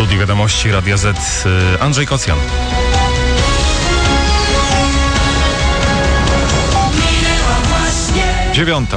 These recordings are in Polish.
studiu Wiadomości Radia Z Andrzej Kocjan. Dziewiąta.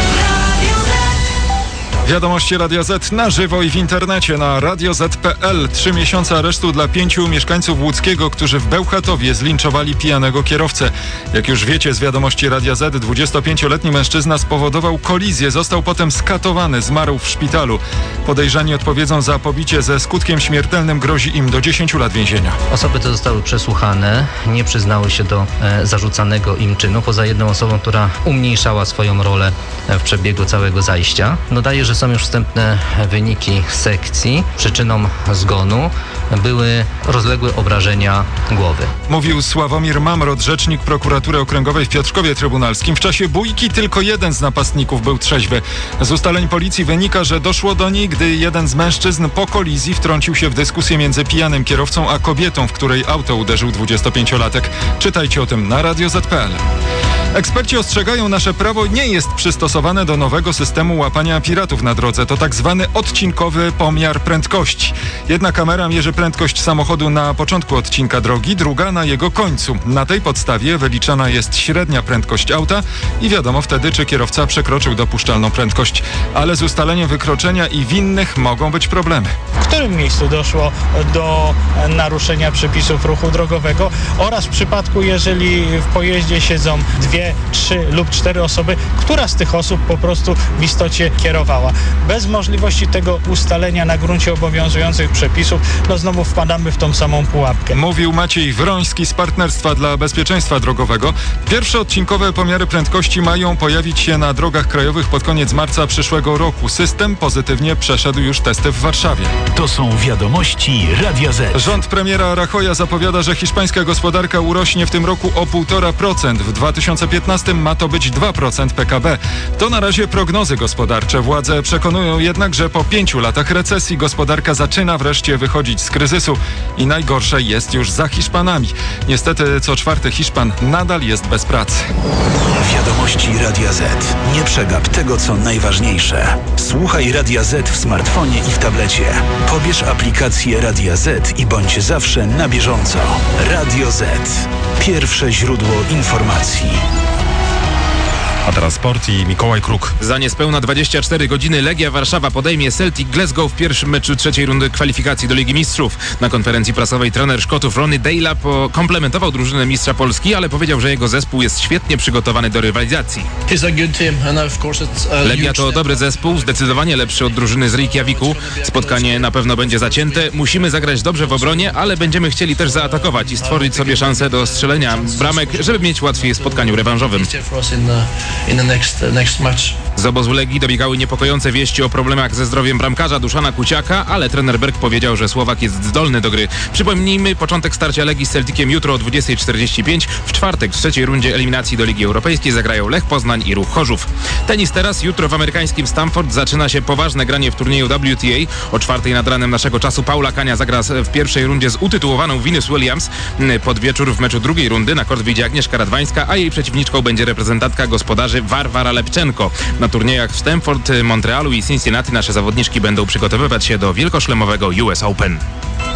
Wiadomości Radia Z na żywo i w internecie na radioz.pl. 3 miesiące aresztu dla 5 mieszkańców Łódzkiego, którzy w Bełchatowie zlinczowali pijanego kierowcę. Jak już wiecie z Wiadomości Radia Z, 25-letni mężczyzna spowodował kolizję. Został potem skatowany, zmarł w szpitalu. Podejrzani odpowiedzą za pobicie ze skutkiem śmiertelnym. Grozi im do 10 lat więzienia. Osoby te zostały przesłuchane, nie przyznały się do zarzucanego im czynu, poza jedną osobą, która umniejszała swoją rolę w przebiegu całego zajścia. Dodaję, że są już wstępne wyniki sekcji. Przyczyną zgonu były rozległe obrażenia głowy. Mówił Sławomir Mamrot, rzecznik prokuratury okręgowej w Piotrkowie Trybunalskim. W czasie bójki tylko jeden z napastników był trzeźwy. Z ustaleń policji wynika, że doszło do niej, gdy jeden z mężczyzn po kolizji wtrącił się w dyskusję między pijanym kierowcą a kobietą, w której auto uderzył 25-latek. Czytajcie o tym na radioz.pl. Eksperci ostrzegają, nasze prawo nie jest przystosowane do nowego systemu łapania piratów na drodze. To tak zwany odcinkowy pomiar prędkości. Jedna kamera mierzy prędkość samochodu na początku odcinka drogi, druga na jego końcu. Na tej podstawie wyliczana jest średnia prędkość auta i wiadomo wtedy, czy kierowca przekroczył dopuszczalną prędkość. Ale z ustaleniem wykroczenia i winnych mogą być problemy. W którym miejscu doszło do naruszenia przepisów ruchu drogowego oraz w przypadku, jeżeli w pojeździe siedzą 2, 3 lub 4 osoby, która z tych osób po prostu w istocie kierowała. Bez możliwości tego ustalenia na gruncie obowiązujących przepisów, znowu wpadamy w tą samą pułapkę. Mówił Maciej Wroński z Partnerstwa dla Bezpieczeństwa Drogowego. Pierwsze odcinkowe pomiary prędkości mają pojawić się na drogach krajowych pod koniec marca przyszłego roku. System pozytywnie przeszedł już testy w Warszawie. To są Wiadomości Radia Z. Rząd premiera Rajoya zapowiada, że hiszpańska gospodarka urośnie w tym roku o 1,5%. W 2015 ma to być 2% PKB. To na razie prognozy gospodarcze. Władze przekonują jednak, że po 5 latach recesji gospodarka zaczyna wreszcie wychodzić z kryzysu i najgorsze jest już za Hiszpanami. Niestety co 4. Hiszpan nadal jest bez pracy. Wiadomości Radia Z. Nie przegap tego, co najważniejsze. Słuchaj Radia Z w smartfonie i w tablecie. Pobierz aplikację Radia Z i bądź zawsze na bieżąco. Radio Z. Pierwsze źródło informacji. A teraz sport i Mikołaj Kruk. Za niespełna 24 godziny Legia Warszawa podejmie Celtic Glasgow w pierwszym meczu trzeciej rundy kwalifikacji do Ligi Mistrzów. Na konferencji prasowej trener Szkotów Ronny Deila komplementował drużynę mistrza Polski, ale powiedział, że jego zespół jest świetnie przygotowany do rywalizacji. Legia to dobry zespół, zdecydowanie lepszy od drużyny z Reykjaviku. Spotkanie na pewno będzie zacięte. Musimy zagrać dobrze w obronie, ale będziemy chcieli też zaatakować i stworzyć sobie szansę do strzelenia bramek, żeby mieć łatwiej w spotkaniu rewanżowym. Z obozu Legii dobiegały niepokojące wieści o problemach ze zdrowiem bramkarza Duszana Kuciaka, ale trener Berg powiedział, że Słowak jest zdolny do gry. Przypomnijmy, początek starcia Legii z Celticiem jutro o 20:45. W czwartek w trzeciej rundzie eliminacji do Ligi Europejskiej zagrają Lech Poznań i Ruch Chorzów. Tenis teraz. Jutro w amerykańskim Stamford zaczyna się poważne granie w turnieju WTA. O 4:00 nad ranem naszego czasu Paula Kania zagra w pierwszej rundzie z utytułowaną Venus Williams. Pod wieczór w meczu drugiej rundy na kort wyjdzie Agnieszka Radwańska, a jej przeciwniczką będzie reprezentantka gospodarzy Warwara Lepczenko. Na turniejach w Stamford, Montrealu i Cincinnati nasze zawodniczki będą przygotowywać się do wielkoszlemowego US Open.